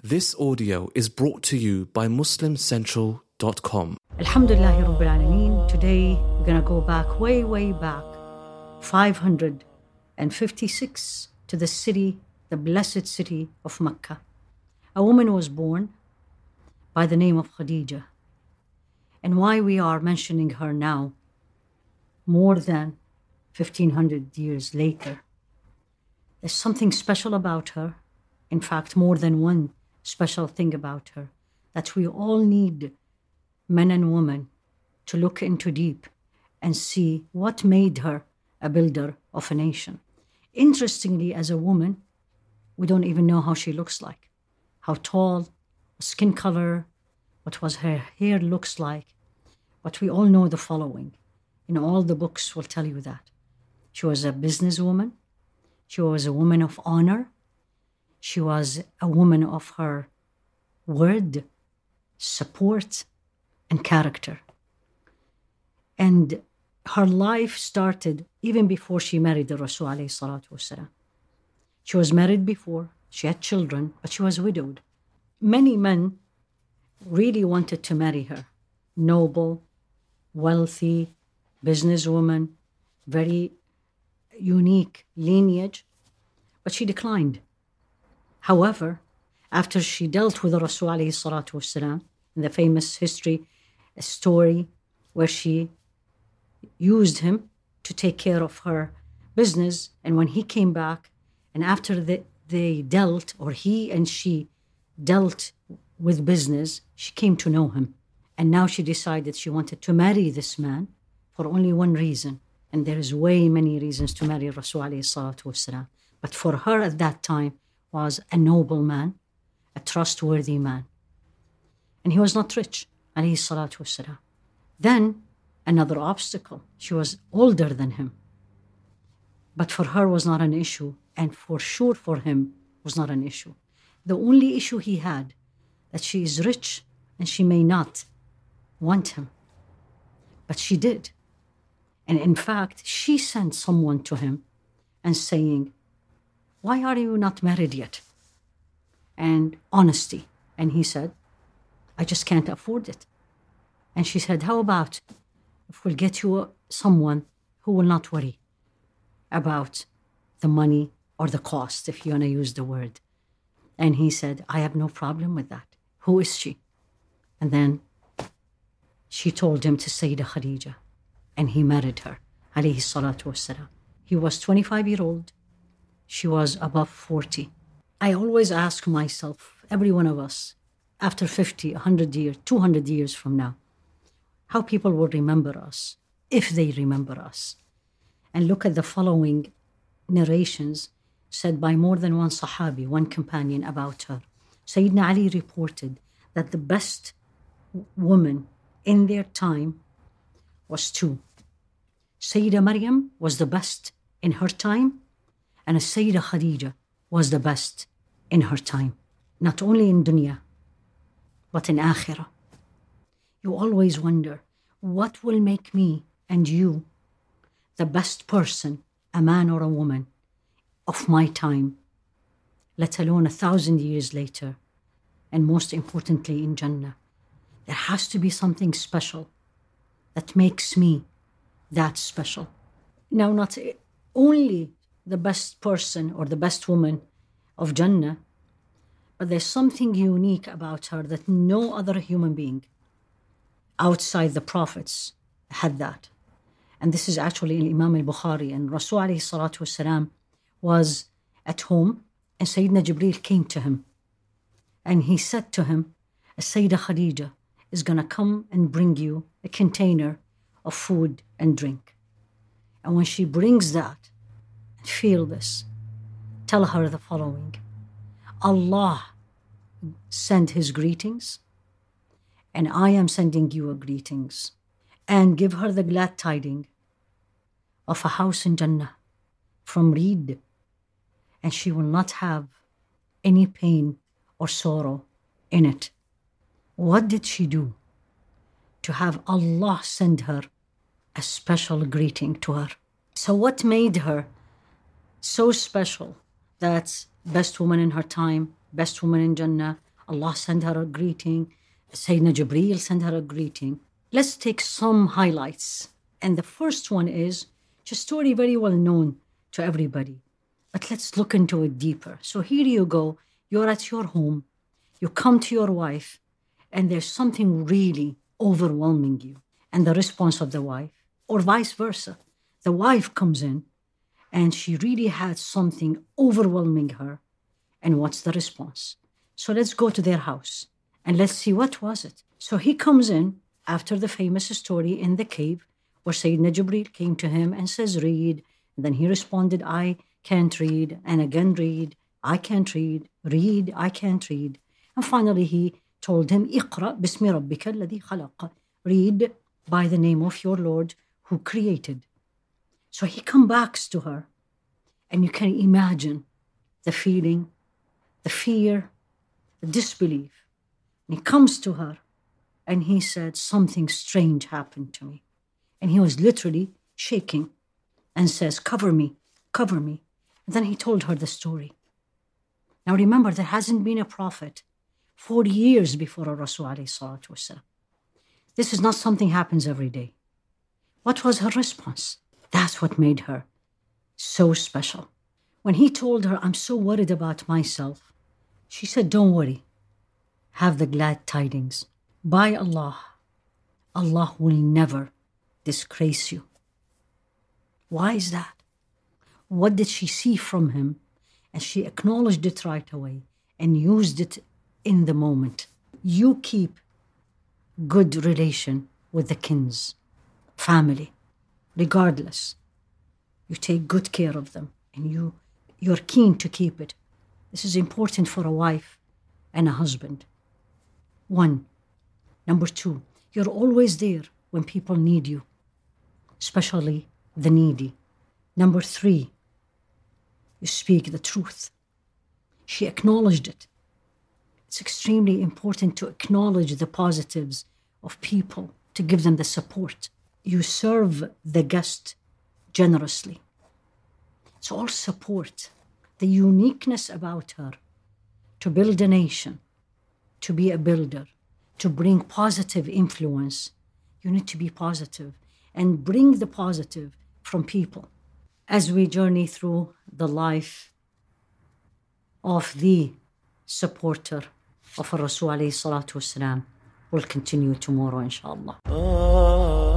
This audio is brought to you by MuslimCentral.com. Alhamdulillah Rabbil Alameen. Today we're going to go back, way back, 556 to the city, the blessed city of Mecca. A woman was born by the name of Khadija. And why we are mentioning her now, more than 1500 years later. There's something special about her. In fact, more than one special thing about her, that we all need, men and women, to look into deep and see what made her a builder of a nation. Interestingly, as a woman, we don't even know how she looks like, how tall, skin color, what was her hair looks like. But we all know the following. In all the books will tell you that. She was a businesswoman. She was a woman of honor. She was a woman of her word, support, and character. And her life started even before she married the Rasul alayhi salatu wasalam. She was married before, she had children, but she was widowed. Many men really wanted to marry her. Noble, wealthy, businesswoman, very unique lineage, but she declined. However, after she dealt with the Rasul alayhi salatu wasalam, in the famous history, a story where she used him to take care of her business, and when he came back, and after they dealt, or he and she dealt with business, she came to know him. And now she decided she wanted to marry this man for only one reason. And there is way many reasons to marry Rasul alayhi salatu wasalam. But for her at that time was a noble man, a trustworthy man. And he was not rich, alayhi salatu wasalam. Then another obstacle, she was older than him. But for her was not an issue, and for sure for him was not an issue. The only issue he had, that she is rich and she may not want him. But she did. And in fact, she sent someone to him and saying, "Why are you not married yet?" And honesty. And he said, "I just can't afford it." And she said, "How about if we'll get you someone who will not worry about the money or the cost, if you want to use the word?" And he said, "I have no problem with that. Who is she?" And then she told him to Sayyidah Khadija, and he married her, alayhi salatu wassalam. He was 25-year-old. She was above 40. I always ask myself, every one of us, after 50, 100 years, 200 years from now, how people will remember us, if they remember us. And look at the following narrations said by more than one Sahabi, one companion about her. Sayyidina Ali reported that the best woman in their time was two. Sayyidah Maryam was the best in her time, and Sayyidah Khadija was the best in her time. Not only in dunya, but in akhirah. You always wonder, what will make me and you the best person, a man or a woman, of my time, let alone 1,000 years later, and most importantly in Jannah? There has to be something special that makes me that special. Now, not only the best person or the best woman of Jannah, but there's something unique about her that no other human being outside the prophets had that. And this is actually in Imam al-Bukhari. And Rasul alayhi salatu wasalam was at home, and Sayyidina Jibreel came to him. And he said to him, Sayyidah Khadija is going to come and bring you a container of food and drink. And when she brings that, feel this, tell her the following: Allah send his greetings, and I am sending you a greetings. And give her the glad tiding of a house in Jannah from Reed, and she will not have any pain or sorrow in it. What did she do to have Allah send her a special greeting to her? So what made her so special that best woman in her time, best woman in Jannah, Allah sent her a greeting. Sayyidina Jibreel sent her a greeting. Let's take some highlights. And the first one is just a story very well known to everybody. But let's look into it deeper. So here you go. You're at your home. You come to your wife, and there's something really overwhelming you. And the response of the wife, or vice versa. The wife comes in, and she really had something overwhelming her. And what's the response? So let's go to their house, and let's see what was it. So he comes in after the famous story in the cave, where Sayyidina Jibreel came to him and says, read. And then he responded, I can't read. And again, read. I can't read. Read. I can't read. And finally, he told him, Iqra bismi rabbika alladhi khalaqa. Read by the name of your Lord who created. So he comes back to her, and you can imagine the feeling, the fear, the disbelief. And he comes to her, and he said, something strange happened to me. And he was literally shaking and says, cover me, cover me. And then he told her the story. Now remember, there hasn't been a prophet 40 years before a Rasul alayhi salatu wasalam. This is not something happens every day. What was her response? That's what made her so special. When he told her, I'm so worried about myself, she said, don't worry. Have the glad tidings. By Allah, Allah will never disgrace you. Why is that? What did she see from him? And she acknowledged it right away and used it in the moment. You keep good relation with the kins, family, regardless. You take good care of them, and you're keen to keep it. This is important for a wife and a husband. 1. Number 2, you're always there when people need you, especially the needy. Number 3, you speak the truth. She acknowledged it. It's extremely important to acknowledge the positives of people, to give them the support. You serve the guest generously. It's all support. The uniqueness about her, to build a nation, to be a builder, to bring positive influence. You need to be positive and bring the positive from people. As we journey through the life of the supporter of Rasul alayhi salatu wasalam, we'll continue tomorrow, inshallah.